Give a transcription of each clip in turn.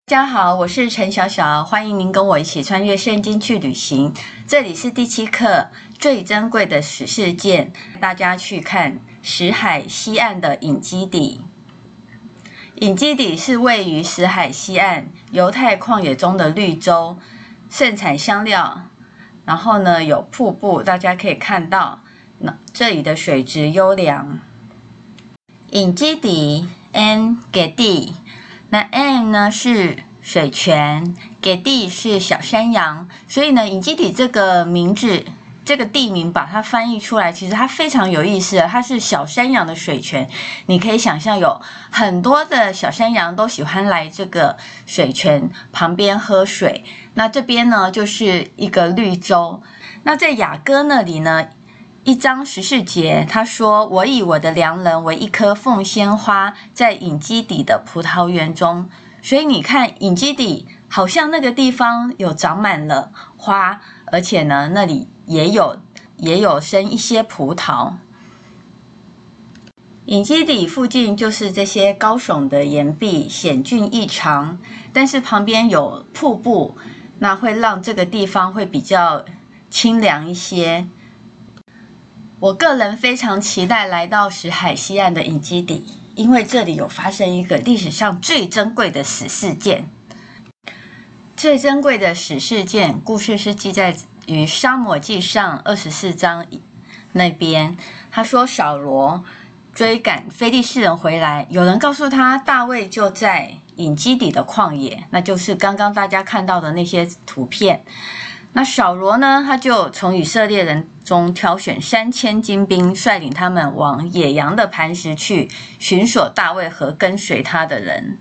大家好，我是陈小小，欢迎您跟我一起穿越圣经去旅行。这里是第7课，最珍贵的史事件，大家去看死海西岸的隐基底。隐基底是位于死海西岸犹太旷野中的绿洲，盛产香料，然后呢有瀑布，大家可以看到这里的水质优良。隐基底 En Gedi， 那 En 呢是水泉， Gedi 是小山羊，所以呢隐基底这个名字，这个地名把它翻译出来，其实它非常有意思的，它是小山羊的水泉。你可以想象有很多的小山羊都喜欢来这个水泉旁边喝水。那这边呢就是一个绿洲。那在雅歌那里呢，1章14节，他说：“我以我的良人为一棵凤仙花，在隐基底的葡萄园中。”所以你看，隐基底好像那个地方有长满了花，而且呢，那里也有生一些葡萄。隐基底附近就是这些高耸的岩壁，险峻异常，但是旁边有瀑布，那会让这个地方会比较清凉一些。我个人非常期待来到死海西岸的隐基底，因为这里有发生一个历史上最珍贵的史事件。最珍贵的史事件故事是记载于撒母耳记上24章那边。他说扫罗追赶非利士人回来，有人告诉他大卫就在隐基底的旷野，那就是刚刚大家看到的那些图片。那扫罗呢，他就从以色列人中挑选3000精兵，率领他们往野羊的磐石去寻索大卫和跟随他的人。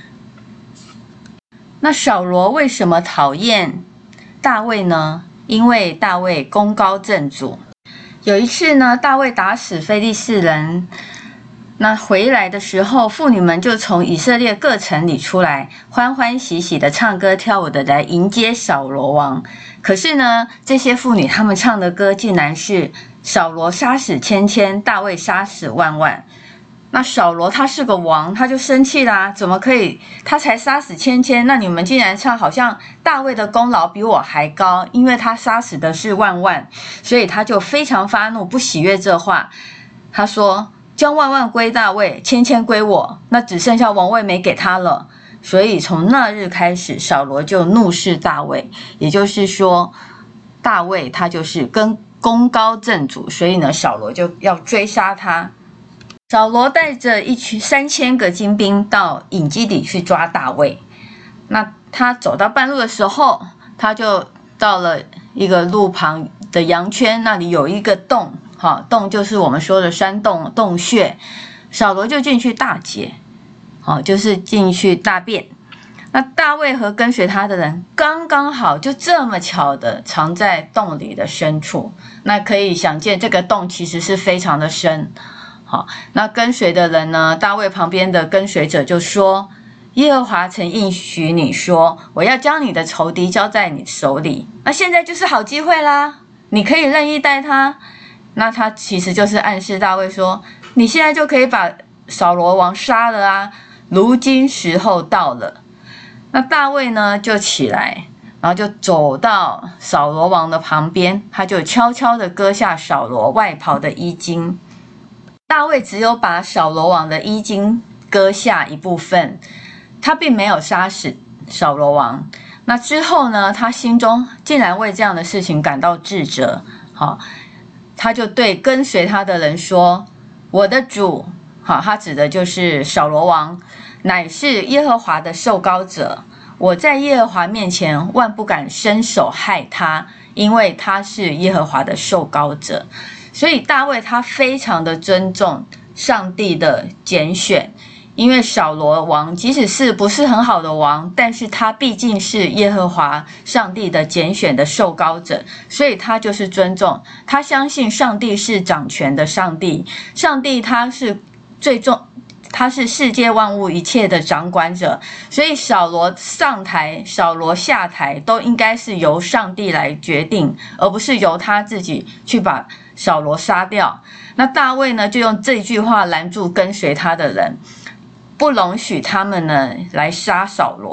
那扫罗为什么讨厌大卫呢？因为大卫功高震主。有一次呢，大卫打死非利士人，那回来的时候，妇女们就从以色列各城里出来，欢欢喜喜的唱歌跳舞的来迎接扫罗王。可是呢，这些妇女她们唱的歌竟然是扫罗杀死千千，大卫杀死万万。那扫罗他是个王，他就生气啦，怎么可以？他才杀死千千，那你们竟然唱好像大卫的功劳比我还高，因为他杀死的是万万，所以他就非常发怒，不喜悦这话。他说：“将万万归大卫，千千归我，那只剩下王位没给他了。”所以从那日开始，扫罗就怒视大卫，也就是说，大卫他就是功高震主，所以呢，扫罗就要追杀他。扫罗带着一群3000个精兵到隐基底去抓大卫。那他走到半路的时候，他就到了一个路旁的羊圈，那里有一个洞，洞就是我们说的山洞洞穴。扫罗就进去大解，就是进去大便。那大卫和跟随他的人刚刚好就这么巧的藏在洞里的深处。那可以想见，这个洞其实是非常的深。好，那跟随的人呢？大卫旁边的跟随者就说：“耶和华曾应许你说，我要将你的仇敌交在你手里。那现在就是好机会啦，你可以任意待他。”那他其实就是暗示大卫说：“你现在就可以把扫罗王杀了啊！如今时候到了。”那大卫呢就起来，然后就走到扫罗王的旁边，他就悄悄地割下扫罗外袍的衣襟。大卫只有把扫罗王的衣襟割下一部分，他并没有杀死扫罗王。那之后呢，他心中竟然为这样的事情感到自责。他就对跟随他的人说：“我的主，他指的就是扫罗王，乃是耶和华的受膏者。我在耶和华面前万不敢伸手害他，因为他是耶和华的受膏者。”所以大卫他非常的尊重上帝的拣选，因为扫罗王即使是不是很好的王，但是他毕竟是耶和华上帝的拣选的受膏者，所以他就是尊重，他相信上帝是掌权的上帝，上帝他是他是世界万物一切的掌管者，所以扫罗上台，扫罗下台都应该是由上帝来决定，而不是由他自己去把扫罗杀掉。那大卫呢，就用这句话拦住跟随他的人，不容许他们呢来杀扫罗。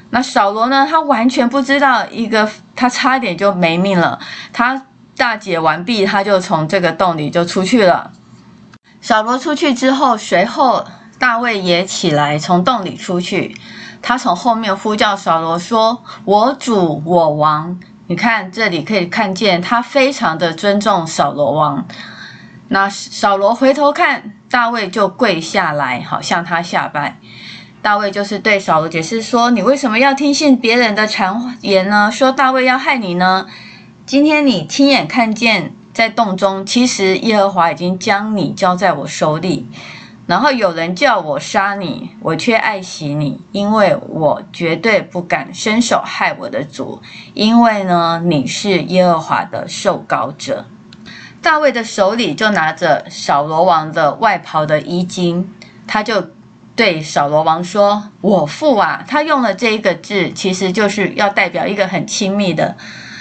那扫罗呢，他完全不知道他差点就没命了。他大解完毕，他就从这个洞里就出去了。扫罗出去之后，随后大卫也起来从洞里出去，他从后面呼叫扫罗说：“我主，我王。”你看这里可以看见他非常的尊重扫罗王。那扫罗回头看大卫，就跪下来，好向他下拜。大卫就是对扫罗解释说：“你为什么要听信别人的谗言呢？说大卫要害你呢？今天你亲眼看见在洞中，其实耶和华已经将你交在我手里。然后有人叫我杀你，我却爱惜你，因为我绝对不敢伸手害我的主，因为呢，你是耶和华的受膏者。”大卫的手里就拿着扫罗王的外袍的衣襟，他就对扫罗王说：“我父啊。”他用了这一个字，其实就是要代表一个很亲密的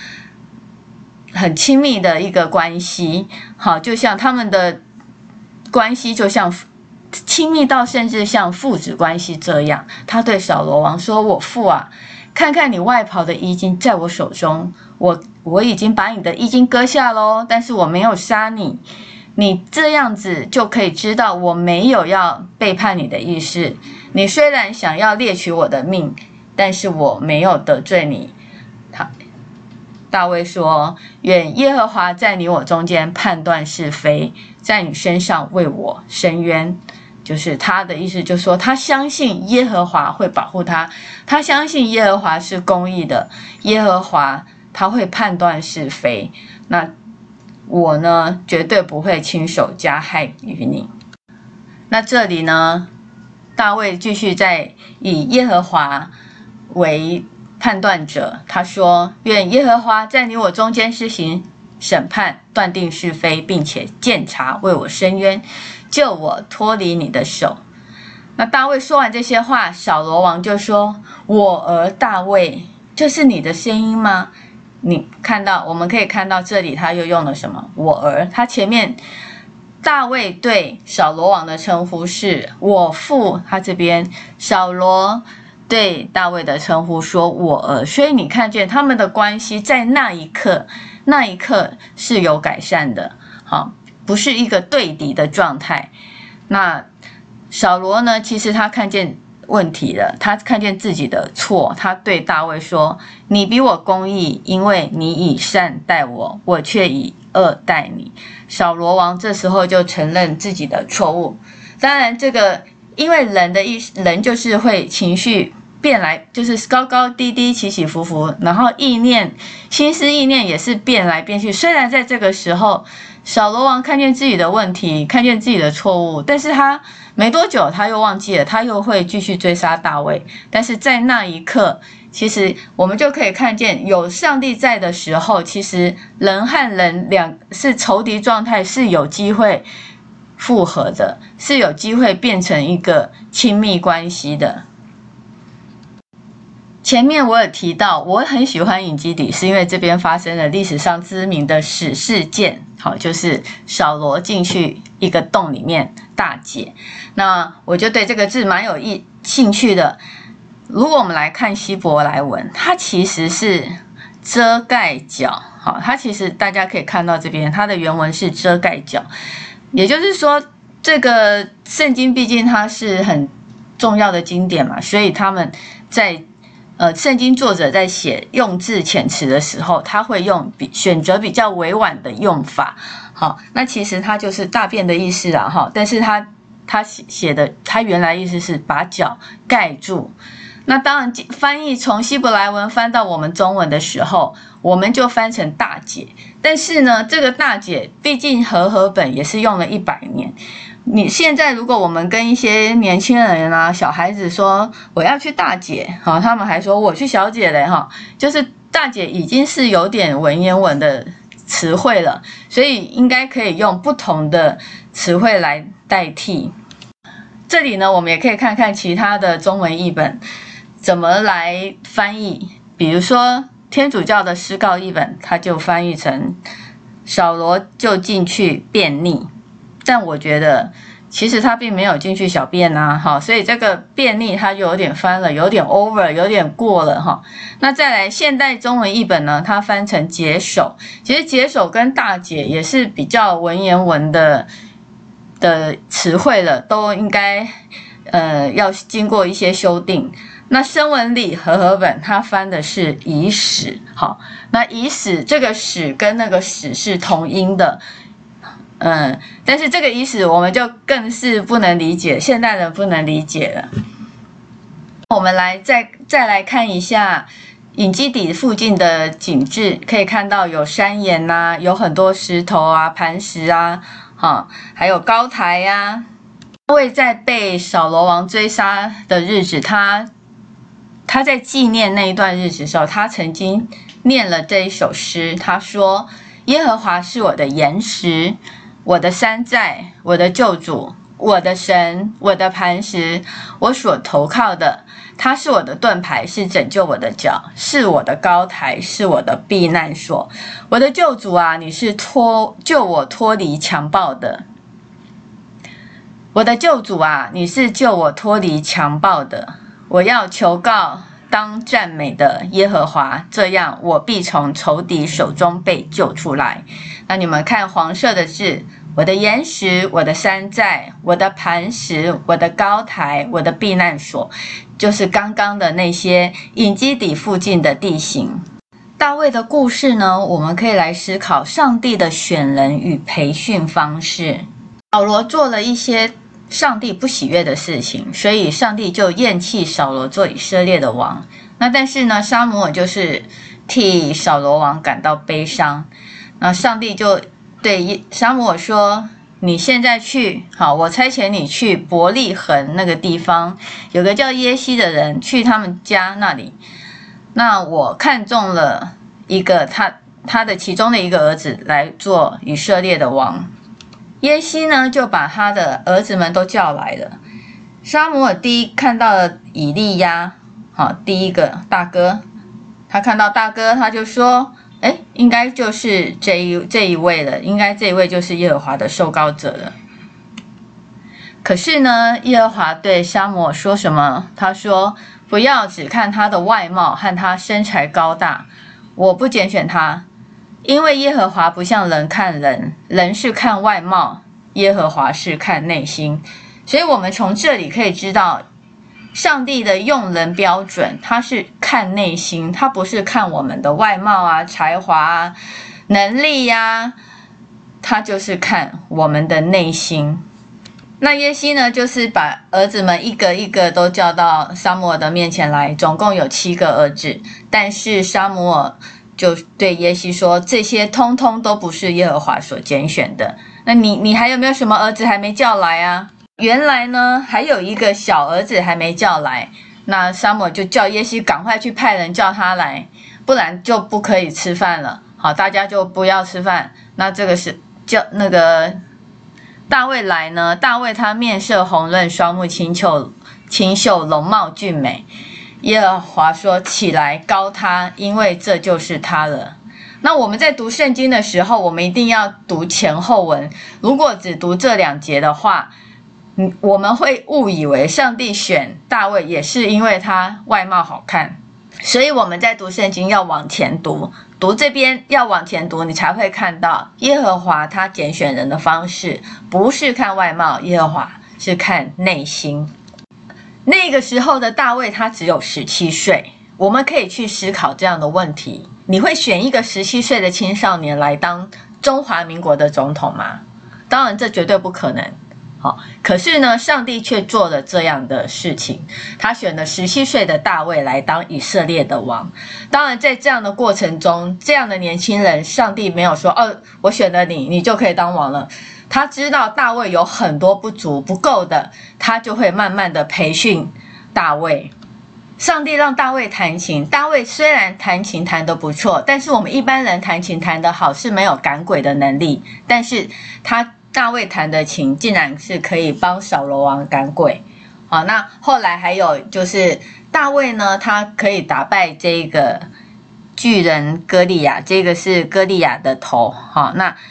一个关系。好，就像他们的关系就像亲密到甚至像父子关系这样。他对扫罗王说：“我父啊，看看你外袍的衣襟在我手中，我已经把你的衣襟割下咯，但是我没有杀你。你这样子就可以知道我没有要背叛你的意思。你虽然想要猎取我的命，但是我没有得罪你。”大卫说：“愿耶和华在你我中间判断是非，在你身上为我伸冤。”就是他的意思，就是说他相信耶和华会保护他，他相信耶和华是公义的，耶和华他会判断是非。那我呢，绝对不会亲手加害于你。那这里呢，大卫继续在以耶和华为判断者，他说：“愿耶和华在你我中间施行审判，断定是非，并且鉴察，为我伸冤，救我脱离你的手。”那大卫说完这些话，扫罗王就说：“我儿大卫，这是你的声音吗？”我们可以看到这里他又用了什么？我儿。他前面大卫对扫罗王的称呼是我父，他这边扫罗对大卫的称呼说我儿。所以你看见他们的关系在那一刻是有改善的，好，不是一个对敌的状态。那扫罗呢，其实他看见问题了，他看见自己的错，他对大卫说：“你比我公义，因为你以善待我，我却以恶待你。”扫罗王这时候就承认自己的错误。当然这个因为人就是会情绪变来，就是高高低低起起伏伏，然后心思意念也是变来变去。虽然在这个时候扫罗王看见自己的问题，看见自己的错误，但是他没多久他又忘记了，他又会继续追杀大卫。但是在那一刻，其实我们就可以看见，有上帝在的时候，其实人和人是仇敌状态，是有机会复合的，是有机会变成一个亲密关系的。前面我有提到，我很喜欢隐基底，是因为这边发生了历史上知名的史事件，好，就是扫罗进去一个洞里面大解。那我就对这个字蛮有兴趣的。如果我们来看希伯来文，它其实是遮盖角，好，它其实大家可以看到这边，它的原文是遮盖角，也就是说，这个圣经毕竟它是很重要的经典嘛，所以他们在圣经作者在写用字遣词的时候，他会选择比较委婉的用法。好，那其实它就是大便的意思啦，哈，但是他写的，他原来意思是把脚盖住。那当然翻译从希伯来文翻到我们中文的时候，我们就翻成大解。但是呢，这个大解毕竟和本也是用了100年。你现在如果我们跟一些年轻人啊、小孩子说我要去大解，好，他们还说我去小解嘞，哈，就是大解已经是有点文言文的词汇了，所以应该可以用不同的词汇来代替。这里呢，我们也可以看看其他的中文译本怎么来翻译，比如说天主教的诗告译本，它就翻译成扫罗就进去便溺。但我觉得其实他并没有进去小便啊，哈，所以这个便秘它就有点翻了，有点 over， 有点过了哈。那再来现代中文译本呢，它翻成解手，其实解手跟大解也是比较文言文的词汇了，都应该要经过一些修订。那声闻里和本它翻的是已死，好，那已死这个死跟那个死是同音的。但是这个意思我们就更是不能理解，现代人不能理解了。我们再来看一下隐基底附近的景致，可以看到有山岩啊，有很多石头啊、磐石啊，还有高台啊。大卫在被扫罗王追杀的日子，他在纪念那一段日子的时候，他曾经念了这一首诗，他说：耶和华是我的岩石，我的山寨，我的救主，我的神，我的磐石，我所投靠的。他是我的盾牌，是拯救我的脚，是我的高台，是我的避难所。我的救主啊，你是救我脱离强暴的。我的救主啊，你是救我脱离强暴的。我要求告当赞美的耶和华，这样我必从仇敌手中被救出来。那你们看黄色的字，我的岩石，我的山寨，我的磐石，我的高台，我的避难所，就是刚刚的那些隐基底附近的地形。大卫的故事呢，我们可以来思考上帝的选人与培训方式。扫罗做了一些上帝不喜悦的事情，所以上帝就厌弃扫罗做以色列的王。那但是呢，撒母耳就是替扫罗王感到悲伤。那上帝就对撒母耳说：你现在去，好，我差遣你去伯利恒那个地方，有个叫耶西的人，去他们家那里。那我看中了一个他的其中的一个儿子来做以色列的王。耶西呢，就把他的儿子们都叫来了。撒母耳看到了以利亚，好，第一个大哥，他看到大哥，他就说：应该就是这一位了，应该这一位就是耶和华的受膏者了。可是呢，耶和华对撒母耳说什么？他说：不要只看他的外貌和他身材高大，我不拣选他，因为耶和华不像人看人，人是看外貌，耶和华是看内心。所以我们从这里可以知道，上帝的用人标准，他是看内心，他不是看我们的外貌啊、才华啊、能力啊，他就是看我们的内心。那耶西呢，就是把儿子们一个一个都叫到撒母耳的面前来，总共有7个儿子。但是撒母耳就对耶西说，这些通通都不是耶和华所拣选的。那你还有没有什么儿子还没叫来啊？原来呢，还有一个小儿子还没叫来。那撒母耳就叫耶西赶快去派人叫他来，不然就不可以吃饭了。好，大家就不要吃饭。那这个是叫那个大卫来呢，大卫他面色红润，双目清秀，容貌俊美。耶和华说：起来膏他，因为这就是他了。那我们在读圣经的时候，我们一定要读前后文。如果只读这2节的话，我们会误以为上帝选大卫也是因为他外貌好看。所以我们在读圣经要往前读，读这边要往前读，你才会看到耶和华他拣选人的方式不是看外貌，耶和华是看内心。那个时候的大卫他只有17岁，我们可以去思考这样的问题：你会选一个17岁的青少年来当中华民国的总统吗？当然这绝对不可能。可是呢，上帝却做了这样的事情，他选了17岁的大卫来当以色列的王。当然在这样的过程中，这样的年轻人，上帝没有说我选了你，你就可以当王了。他知道大卫有很多不足不够的，他就会慢慢的培训大卫。上帝让大卫弹琴，大卫虽然弹琴弹得不错，但是我们一般人弹琴弹得好是没有赶鬼的能力，但是大卫弹的琴竟然是可以帮扫罗王赶鬼。好，那后来还有就是大卫呢，他可以打败这个巨人歌利亚，这个是歌利亚的头。好，那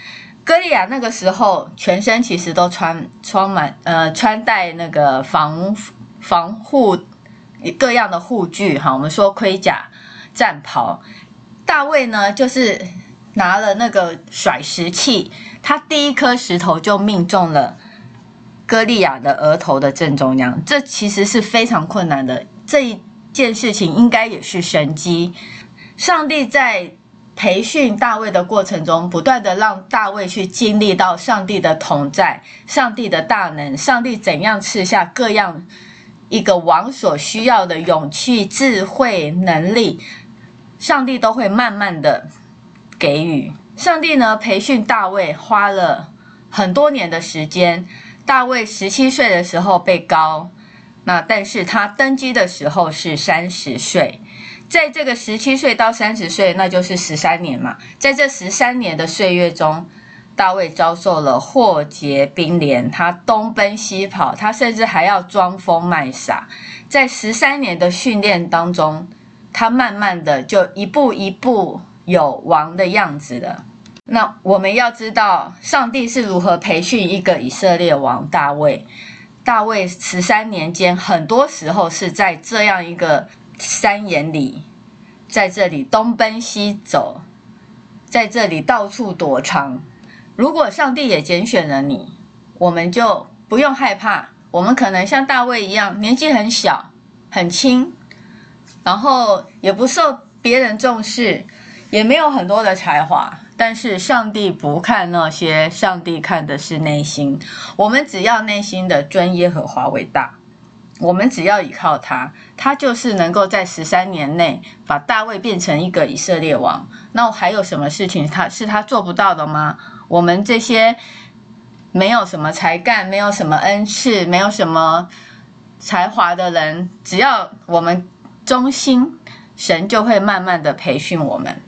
歌利亚那个时候全身其实都穿戴那个防护各样的护具哈，我们说盔甲、战袍。大卫呢，就是拿了那个甩石器，他第一颗石头就命中了歌利亚的额头的正中央，这其实是非常困难的。这一件事情应该也是神迹。上帝在培训大卫的过程中，不断的让大卫去经历到上帝的同在、上帝的大能、上帝怎样赐下各样一个王所需要的勇气、智慧、能力，上帝都会慢慢的给予。上帝呢，培训大卫花了很多年的时间。大卫17岁的时候被膏，但是他登基的时候是30岁。在这个17岁到30岁，那就是13年嘛。在这13年的岁月中，大卫遭受了祸结兵连，他东奔西跑，他甚至还要装疯卖傻。在13年的训练当中，他慢慢的就一步一步有王的样子了。那我们要知道，上帝是如何培训一个以色列王大卫。大卫13年间，很多时候是在这样一个山岩里，在这里东奔西走，在这里到处躲藏。如果上帝也拣选了你，我们就不用害怕。我们可能像大卫一样，年纪很小很轻，然后也不受别人重视，也没有很多的才华，但是上帝不看那些，上帝看的是内心。我们只要内心的尊耶和华为大，我们只要依靠他，他就是能够在13年内把大卫变成一个以色列王。那还有什么事情是他做不到的吗？我们这些没有什么才干、没有什么恩赐、没有什么才华的人，只要我们忠心，神就会慢慢的培训我们。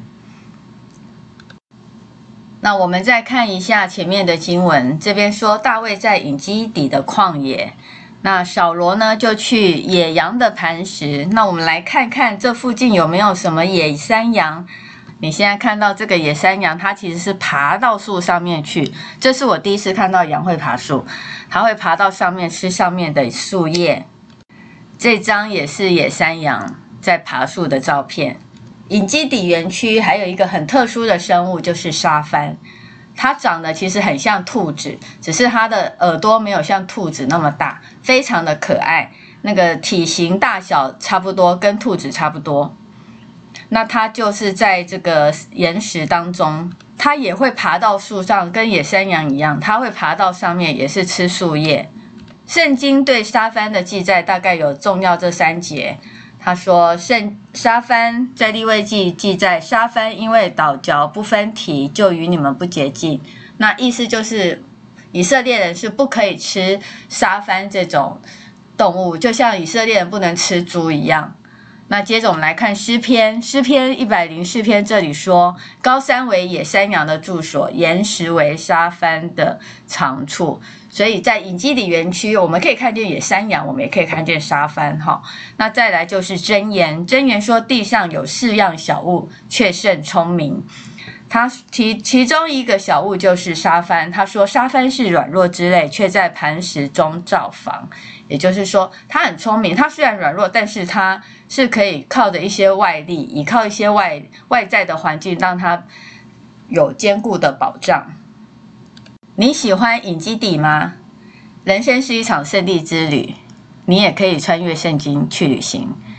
那我们再看一下前面的经文，这边说大卫在隐基底的旷野，那扫罗呢就去野羊的磐石。那我们来看看这附近有没有什么野山羊。你现在看到这个野山羊，它其实是爬到树上面去。这是我第一次看到羊会爬树，它会爬到上面吃上面的树叶。这张也是野山羊在爬树的照片。隐基底园区还有一个很特殊的生物，就是沙番。它长得其实很像兔子，只是它的耳朵没有像兔子那么大，非常的可爱。那个体型大小差不多，跟兔子差不多。那它就是在这个岩石当中，它也会爬到树上，跟野山羊一样，它会爬到上面，也是吃树叶。圣经对沙番的记载大概有重要这3节。他说沙番在利未记记载，沙番因为倒嚼不分蹄，就与你们不洁净。那意思就是以色列人是不可以吃沙番这种动物，就像以色列人不能吃猪一样。那接着我们来看诗篇104篇，这里说高山为野山羊的住所，岩石为沙番的长处。所以在隐基底园区，我们可以看见野山羊，我们也可以看见沙番。那再来就是箴言说地上有4样小物，却甚聪明。他其中一个小物就是沙番，他说沙番是软弱之类，却在磐石中造房。也就是说他很聪明，他虽然软弱，但是他是可以靠着一些外力，依靠一些外在的环境，让他有坚固的保障。你喜欢隐基底吗？人生是一场圣地之旅，你也可以穿越圣经去旅行。